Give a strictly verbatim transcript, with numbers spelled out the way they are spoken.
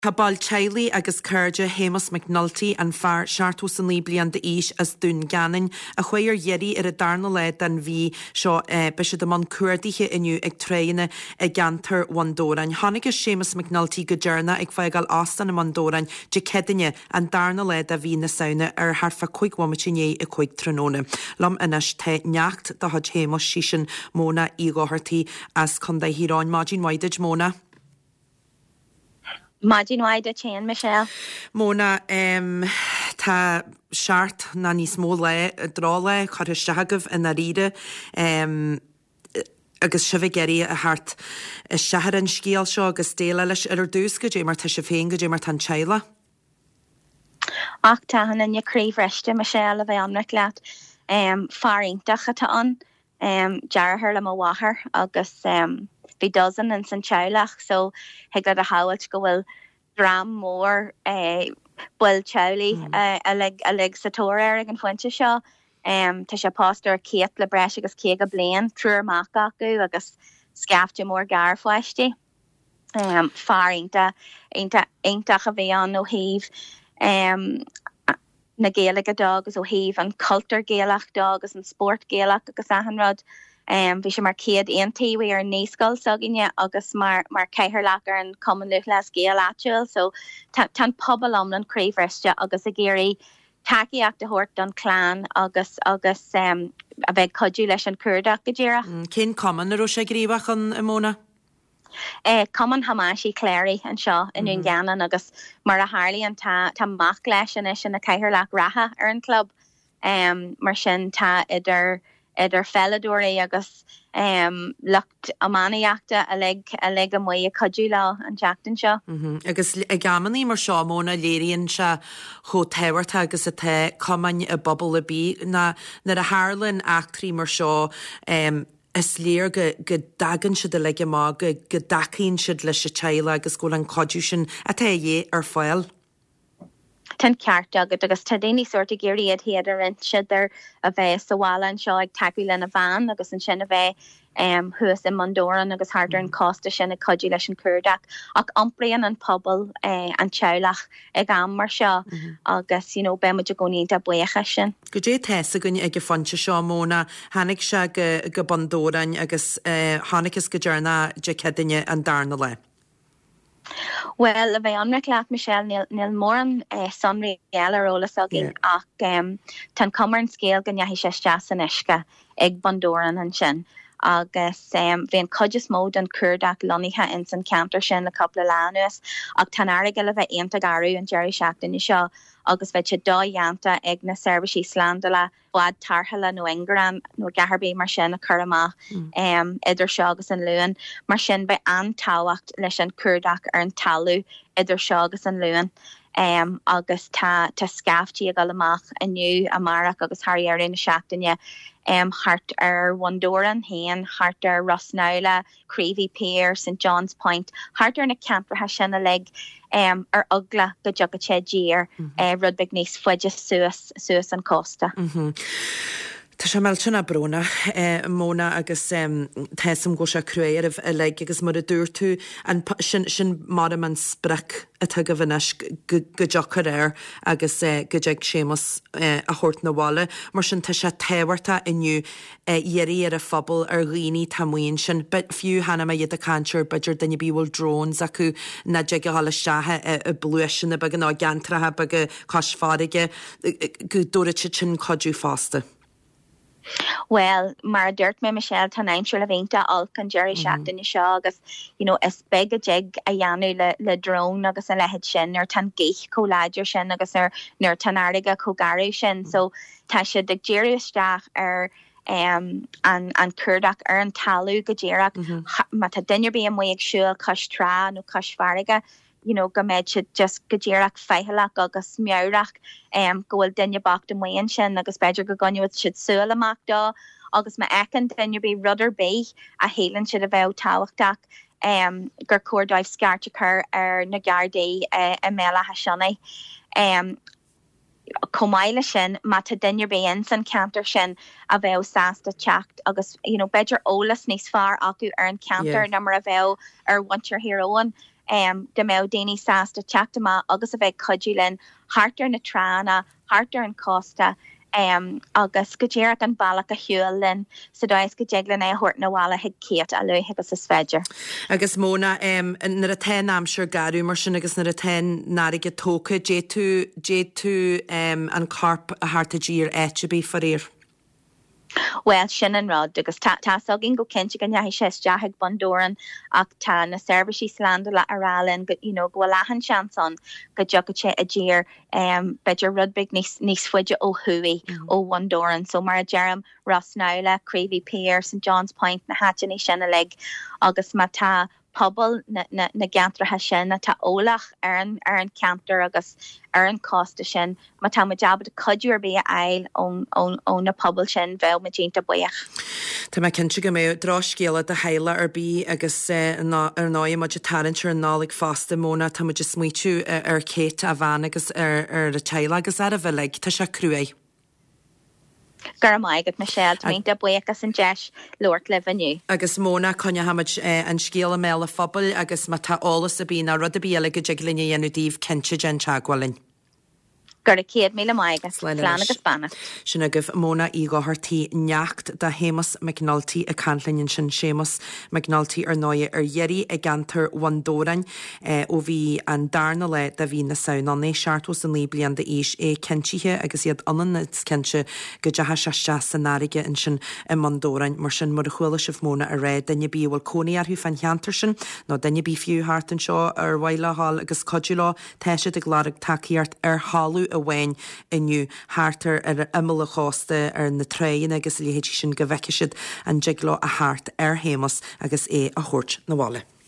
Tá ball Chailly agus Curja Hamos McNulty an fear seaartú san lí blian de ís as dún ganin a chuir yeri ar a darna le dan bhí seo be se de man cuairdaithe inniu ag tréine a gantar Wandórain. Hannig is Seamus McNulty go dearna ag feigal astan na Wandórain de cedinne an darna le a bhí na saona ar harfa chuig wamatiné a chuig tróna. Lam inis te neacht da had Hamos sísin móna ígáhartí as chunda híráin Mágin Waidage móna. Mágin Waide Chan Michelle. Móna um, tá seart na níos mó le drá le chuiristeagah in na ríide um, agus sibh geirí a hart sehar an scíal seo agus déile leis ar dús go dé mar tá se féin go dé mar tan teile. Ach tá hanna neríomhreiste Michelle a bheith anric leat um, faríntach atá an um, dearthir le mo wathair agus um, Bhí dozen in san teilech, so heag le a hawalt go bhfuil dram mór eh, buil teili mm. uh, a lig a lig satóir ar an fuinte seo. Um, tá sé pastor céat le breis agus cé go blian trúr mac acu agus scafte mór gar foiiste. Um, farinta einta eintach a bhí an ó híh um, na géalaigh a dog agus ó híh an cultúr géalach dog agus an sport géalach agus ahanrod. Um, bhí sé mar céad aontaí ar níoscail saginne agus mar mar ceithir lechar an cuman luch les géal áitiúil, so tan pobl amlan craomhreiste agus a géirí takeíach de hort don clán agus agus um, a bheith codú leis an cuardach go ddéireach. Mm, cén cuman aró sé gríomhach an móna? Eh, cuman hamáisí cléirí an seo inún ganan agus mar a háirlíonn tá tá mac leis an is sin na ceithir lech ratha ar an club um, mar sin tá idir idir felladúirí agus um, lucht amanaíachta a lig a lig a muo a codú lá an teachtain seo. Mm-hmm. Agus a gamaní mar seo móna léiríonn se cho tehairta agus a te cumain a bobbal a bí na na a Harlan actrí mar seo um, is léir go, go dagan siad a leige má go, go dacíonn siad leis a teile agus go an codú sin a te dhé ar fáil. Ten ceart agad agus tá déanaí suirta géirí iad héad a rint siidir a bheith sa bhála an seo ag taú lena bhean agus an sin a bheith um, thuas in Mandóran agus hartar an costa sin a codú leis an cuardach ach amplaíonn an pobl eh, an teilech ag am mar seo mm-hmm. agus you know, be muid a gcóíonnta buocha sin. Go dé teasa gunne ag go fonte seo móna hanig se go, go Bandórain agus uh, hanig is go dearna de cedinne an darna le. Well, a bheith anric leat Michelle níl mór an eh, sonraí ealarólas agin yeah. ach um, tan cumar an scéal go neahí sé steas an isce ag Bandóran an sin. agus um, bhíon codjas mód an cuardach loníthe in san cantar sin le coppla lánuas ach tan airige le bheith aonta garú an Jerry seachtain seo agus bheith sé dá dheanta ag na Service Islandala bhd tarthala nó Ingran nó gaharbí mar sin a chur amach mm. um, idir seo agus an luúan mar sin bheith antáhacht leis an cuardach ar an talú idir seo agus an luúan. Um, agus tá tá scaftí a gal amach aniu amarach agus Harry ar in seachtainne um, hart ar Wandóran hain, hart ar Rosnaula, Creevy Pier, Saint John's Point, hart ar na camprathe sin a leg um, ar ugla go jog a tedíir mm-hmm. uh, rudbig níos fuide suas, suas an costa. Mm-hmm. Tá sé meiltena brona eh, móna agus um, teisam go se cruéir a leig agus mar a dúr tú an sin, sin mar man sprec a tug a bhanis go jochar air agus eh, go deag Seamus eh, a hort na bhála mar sin tá sé tehairta inniu dhéirí ar a phobal ar rií tamhain sin bet fiú hana ma iad a cantir beidir danne bíhil drones acu na deag a hala seathe a bluisin a bag an á gantrathe bag a cosfáige go dúra sin codú fásta. Well, mar dúirt me Michelle tá aimsúil le bhénta alc an Jerry seachtain mm-hmm. seo agus you know, is beg a jig a dheanú le, le drone agus an lehead sin ar tan géich cóláidir sin agus ar nuir tan airige cógarú sin, mm-hmm. so tá sé de Jerry isteach ar um, an, an cuardach ar an talú go ddéireach mm-hmm. ma tá duine bí am ag siúil cos trá nó cos farige. You know, go méid si just go ddéireach feithilach agus meabhrach um, go bhfuil duine bacht am mhaon sin agus beidir go goniuid siad súil amach dá agus ma ecin duine bí rudar bé a hélann siad a bheith táhachtach um, gur cuardáibh sceart a chur ar na geardaí uh, a méla haisina. Um, Comáile sin má tá duine béon san cantar sin a bheith sásta teacht agus you know, beidir ólas níos fearr acu ar an cantar yeah. na mar a bheith ar want your heroin um, de mé déine sásta teachtamá agus a bheith codúlinn hartar na trana, hartar an costa, um, agus go ddéach an bailach a hiúlinn sa dóis go déaglann é hort na bhála heag céat a luithe agus is féidir. Agus móna um, nar a ten amsir garú mar sin agus nar a ten náige tóca dé tú dé tú um, an carp a harta dír éitebí farír. Well sin an rod agus tá agin go kense gan jahi sé jaheg bondoran ach tá na servicesí slanda le arálinn go you know go lahan chanson go jogaché a jeer um beidir rudbig nís nís fuide ó hui ó Wondoran so mar a Jerem Rossnaula, Cravey Pier, Saint John's Point na hatni sinna leg agus mata pobl na na na gantrathe sin na tá ólach ar an ar an cantar agus ar an costa sin má tá ma jab a codúir bí eil ón ón ón na pobl sin bheith ma dínta buíoch. Tá me cinnte go mé drá scéala a heile ar bí agus ar náim ma tarintir an nálig fásta móna tá ma smuitiú ar céit a bhain agus ar ar a teile agus ar a bheleg tá se crué. Gur maigad Michelle mínta buchas an deis Lord leveniu. Agus móna conne hamid an scéala méla fphobal agus má tá álas a bí na rud a bíala go deaglinne dhéanú díomh cinse gen teagháilinn. Gur a céad míle maigas Slán agus banna. Sinna goh móna í gáthartaí neacht de hémas McNulty a canlainn sin sémas McNulty ar náide ar dhéirí a gantar Wondoran ó bhí an darna le de bhí na saonaí seaartós an lí blian de éis é cintíthe agus iad anan cinse go dethe se san náige in sin i Wondoran mar sin mar a chuile sih móna a ré danne bí bhfuil coní arthú fan cheantar sin nó danne bí fiú háart an seo ar bhaile hall agus codúlá teise de glárig takeíart ar hallú a bhain inniu háartar ar imime chásta ar na tréin agus líhéidir sin go bhheiceisiid an jigló a háart ar hémas agus é a thuirt na bhála.